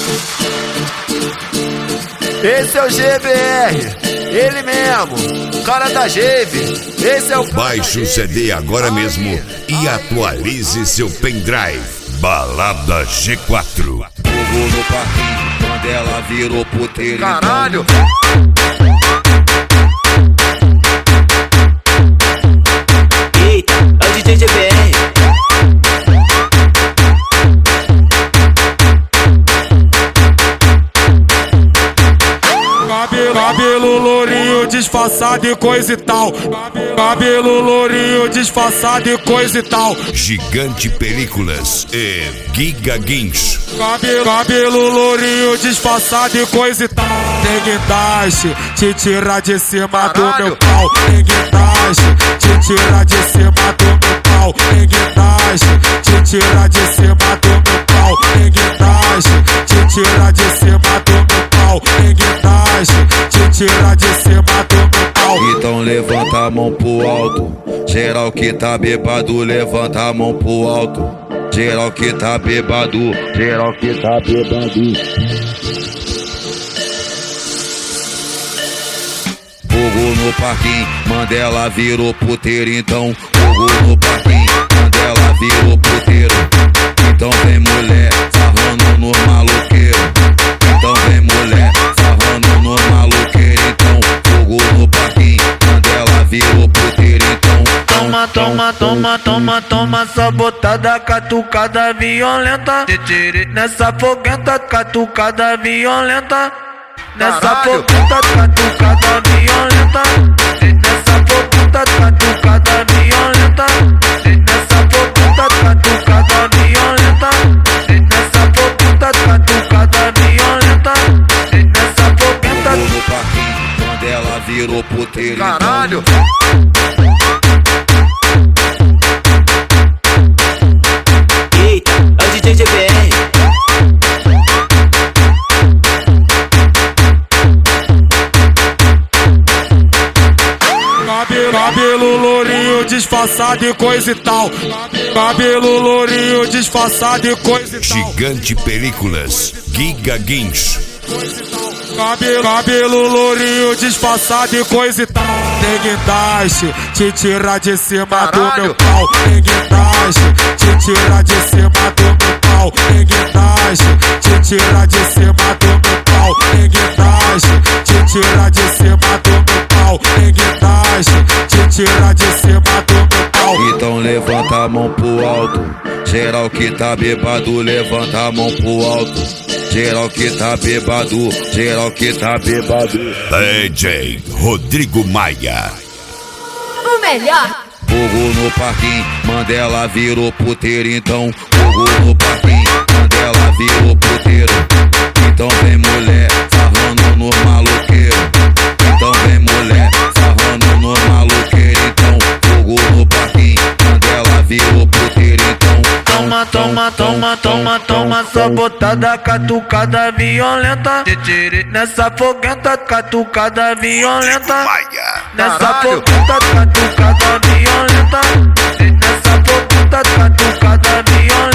Esse é o GBR, ele mesmo, cara da Geve. Esse é o Baixe o CD agora mesmo e atualize seu pendrive. Balada G4. Fogo no parquinho, quando ela virou puteiro. caralho. Eita, é o DJ GBR. Cabelo lourinho disfarçado e coisa e tal. Cabelo lourinho disfarçado e coisa e tal. Gigante Películas e Giga Guincho. Cabelo lourinho disfarçado e coisa e tal. Tem guindaste, te tira de cima do meu pau. Tem guindaste, te tira de cima do meu pau. Tem guindaste, te tira de cima do meu pau. Tem guindaste, te tira de cima do meu pau. Tem guindaste, te tira de cima do meu pau. Então levanta a mão pro alto. Geral que tá bebado, levanta a mão pro alto. Geral que tá bebado, geral que tá bebado. Fogo no parquinho, Mandela virou puteiro. Então fogo no parquinho, Mandela virou puteiro. Então vem mulher, sarrando no maloqueiro. Então vem mulher, sarrando no maloqueiro. Então fogo no parquinho, Mandela virou puteiro. Então toma, toma, toma, toma, toma, sabotada, catucada violenta. Nessa foguenta, catucada violenta. Nessa foguenta, catucada violenta. Nessa foguenta, catucada violenta. Nessa foguenta, catucada violenta. Nessa foguenta, catucada violenta. Nessa foguenta. fogo no parquinho, Mandela virou puteiro. Caralho. Eita, é o DJ GBR. Cabelo lourinho disfarçado e coisa e tal. Cabelo lourinho disfarçado e coisa e tal. Gigante Películas, Giga Guincho. Cabelo lourinho disfarçado e coisa e tal. Tem guindaste, te tira de cima do meu pau. Tem guindaste, te tira de cima do meu pau. Tem guindaste, te tira de cima do meu pau. Tem guindaste, te tira de cima do meu pau. Tem guindaste, te tira de cima do meu pau. Então levanta a mão pro alto. Geral que tá bebado, levanta a mão pro alto. Geral que tá bebado, geral que tá bebado. DJ Rodrigo Maia. O melhor. Fogo no parquinho, Mandela virou puteiro. Então fogo no parquinho, Mandela virou puteiro. Então vem mulher, sarrando no maloqueiro. Então vem mulher, sarrando no maloqueiro. Então fogo no parquinho, Mandela virou puteiro. Então toma, toma, toma, toma, toma, sabotada, catucada violenta. Nessa foguenta, catucada violenta. Nessa foguenta, catucada violenta. Nessa foguenta, catucada violenta.